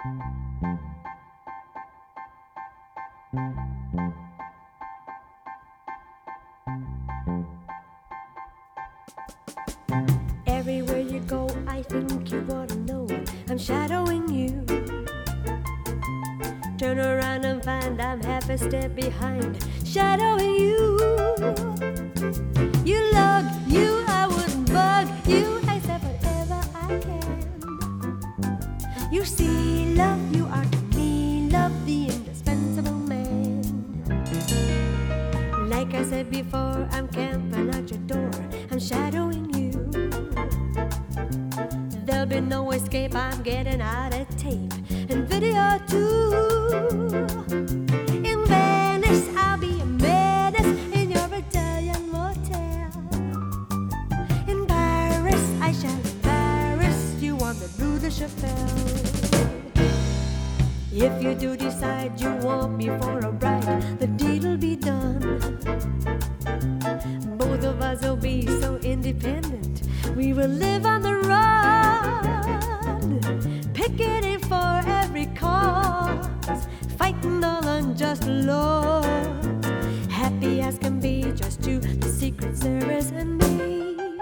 Everywhere you go, I think you ought to know I'm shadowing you. Turn around and find I'm half a step behind, shadowing you. You love you, I wouldn't bug you, except whenever I can. You see, love, you are to me, love, the indispensable man. Like I said before, I'm camping at your door, I'm shadowing you. There'll be no escape, I'm getting out of tape and video too. In Venice, I'll be a menace in your Italian motel. In Paris, I shall embarrass you on the Rue de Chapelle. If you do decide you want me for a ride, the deal'll be done. Both of us will be so independent, we will live on the run, picketing for every cause, fighting all unjust laws. Happy as can be, just you, the Secret Service, and me.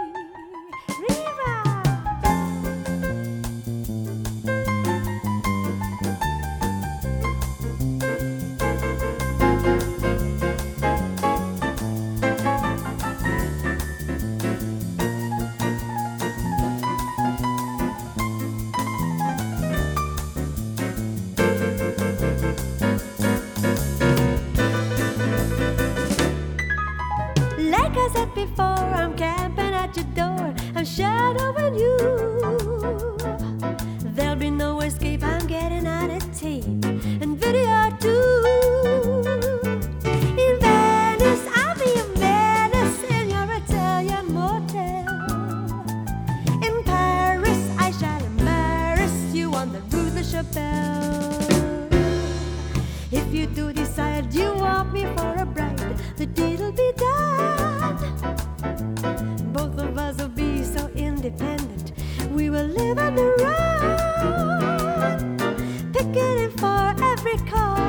Like I said before, I'm camping at your door, I'm shadowing you. There'll be no escape, I'm getting out of tape and video too. In Venice, I'll be a menace in your Italian motel. In Paris, I shall embarrass you on the Rue de Chapelle. If you do decide you want me for a bride, the deal'll be done. Both of us will be so independent, we will live on the run, picketing for every cause.